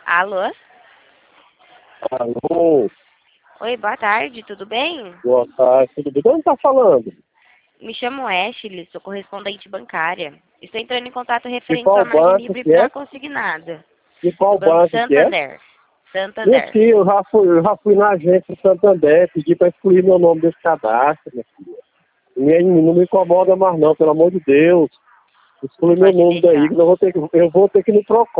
Alô? Alô, Oi, boa tarde, tudo bem? boa tarde, tudo bem? De onde tá falando? Me chamo Ashley, sou correspondente bancária. Estou entrando em contato De referente à qual margem banco livre que é? não consignada, De do qual Banco banco que é? Santander. Meu Santander. filho, eu já fui na agência Santander, pedi para excluir meu nome desse cadastro, minha filha. Não me incomoda mais não, pelo amor de Deus. Exclui meu Pode nome daí, deixar. que eu vou ter que ir no Procon.